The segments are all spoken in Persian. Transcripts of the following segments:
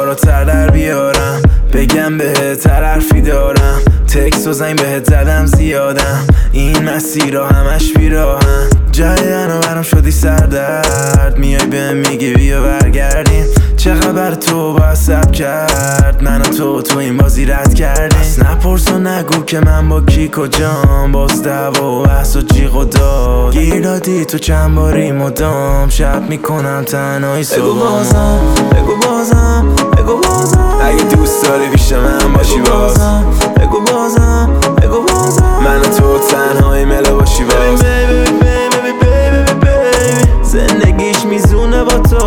بالاتر در بیارم، بگم بهت حرفی دارم، تکس و زنگ بهت زدم زیادم، این مسیرها همش بیراهن، جای انو برام شدی سردرد، میای بهم میگی بیا برگردیم، چه خبر تو با سب کرد، من و تو این بازی رد کردیم، نپرس و نگو که من با کی کجام، باز دعوا و بحث و جیغ و داد، گیر دادی تو چند باری مدام، شب میکنم تنهایی صبح، بگو بازم بگو بازم بگو بازم، اگه دوست داری پیش من باشی بازم، بگو بازم بگو بازم، من و تو تنهایی مله باشی باز، زندگیش میزونه با تو،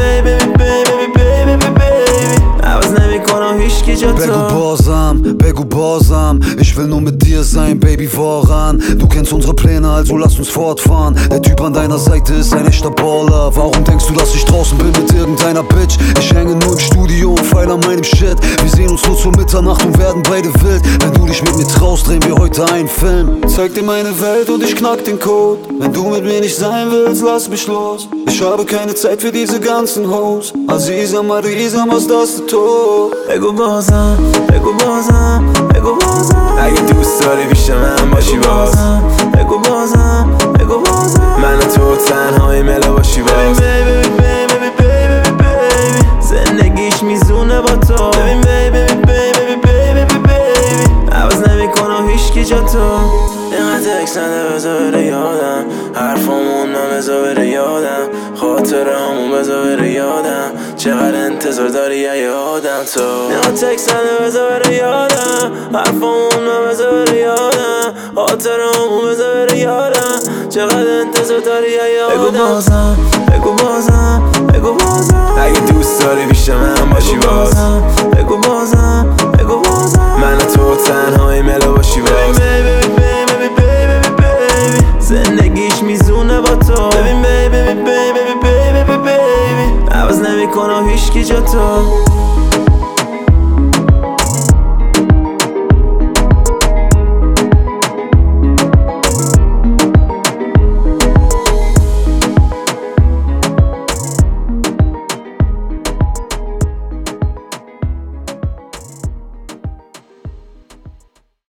عوض نمیکنم هیچکی جا تو. Begu Bosam, ich will nur mit dir sein, Baby, woran? Du kennst unsere Pläne, also lass uns fortfahren. Der Typ an deiner Seite ist ein echter Baller. Warum denkst du, dass ich draußen bin mit irgendeiner Bitch? Ich hänge nur im Studio und feil an meinem Shit. Wir sehen uns nur zur Mitternacht und werden beide wild. Wenn du dich mit mir traust, drehen wir heute einen Film. Zeig dir meine Welt und ich knack den Code. Wenn du mit mir nicht sein willst, lass mich los. Ich habe keine Zeit für diese ganzen Hoes. Aziza, Marisa, was das du tust? بگو بازم بگو بازم بگو بازم، اگه دوست داری پیش من باشی باز، بگو بازم بگو بازم، من و تو تنهایی مله باشی باز، زندگیش میزونه با تو، عوض نمیکنم هیچکی جا تو، اینقدر تکس نده بذار بره یادم، حرفامون من بذار بره یادم، خاطرهامون بذار بره یادم، چقدر انتظار داری یه آدم تو، اینقدر تکس نده بذار بره یادم، حرفامون من بذار بره یادم، خاطرهامون بذار بره یادم، چقدر انتظار داری یه آدم، بگو بازم بگو بازم بگو بازم، اگه دوست داری پیش من باشی باز، بگو بازم بگو بازم، من و تو تنهایی مله باشی باز، زندگیش میزونه با تو، عوض نمیکنم هیچکی جا تو.